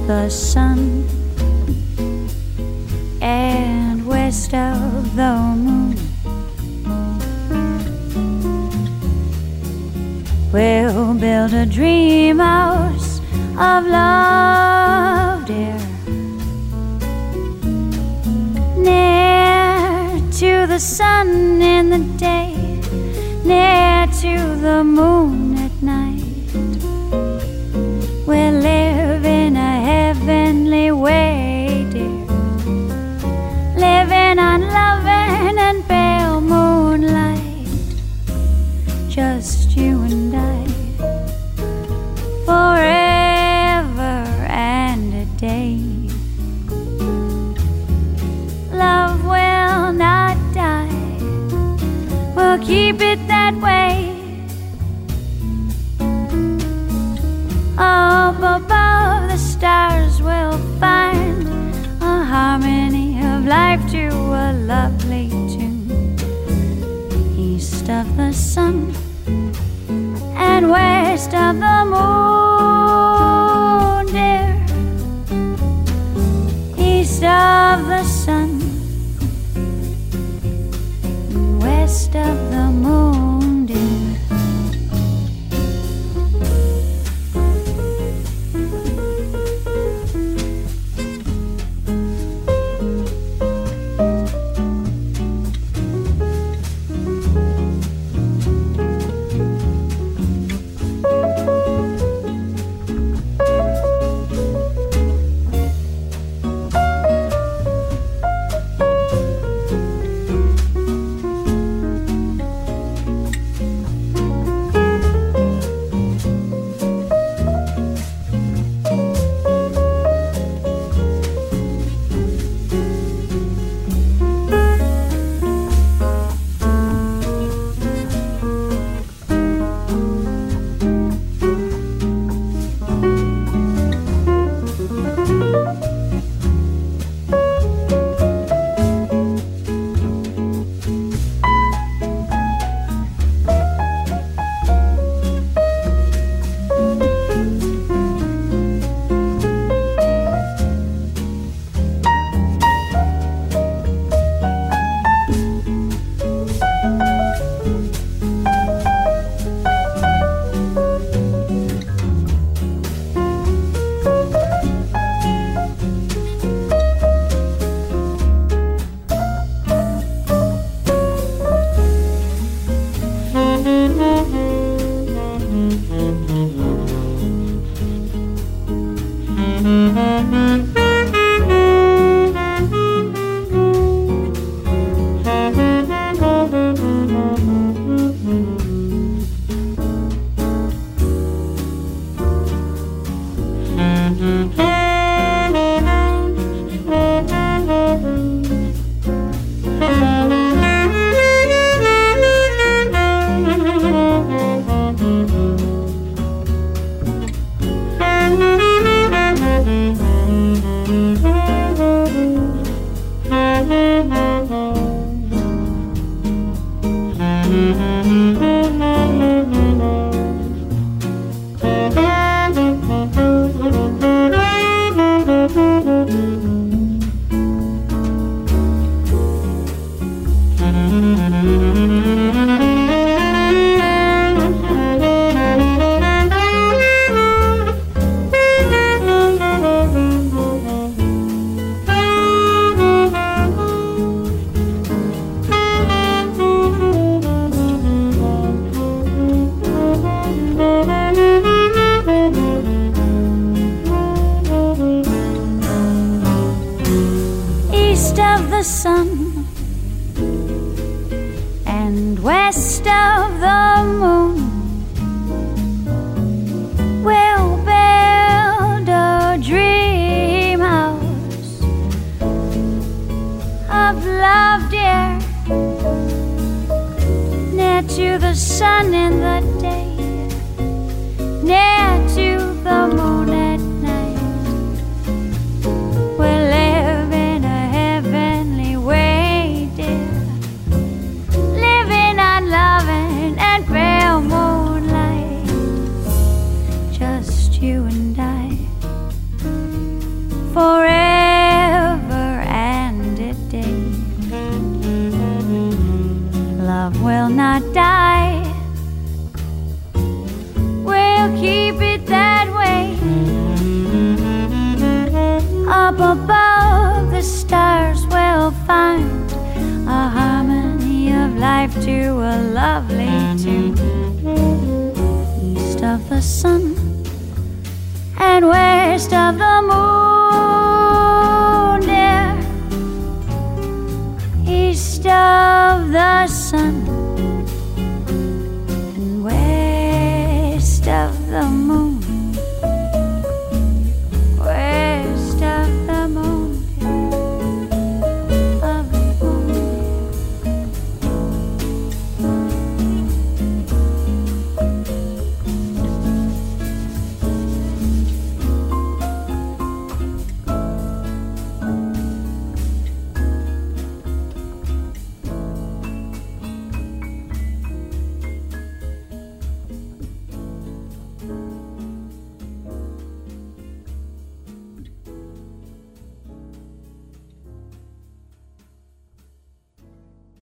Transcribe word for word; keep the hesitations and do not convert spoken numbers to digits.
the sun and west of the moon. We'll build a dream house of love, dear, near to the sun in the day, near to the moon at night. We'll live in a heavenly way, dear, living on loving and pale moonlight, just you and I, forever and a day. Love will not die, we'll keep it that way. Up above the stars we'll find a harmony of life to a lovely tune. East of the sun and west of the moon, dear. East of the sun and west of the moon, dear. You and I, not die. We'll keep it that way. Up above the stars we'll find a harmony of life to a lovely tune. East of the sun and west of the moon, dear. East of the sun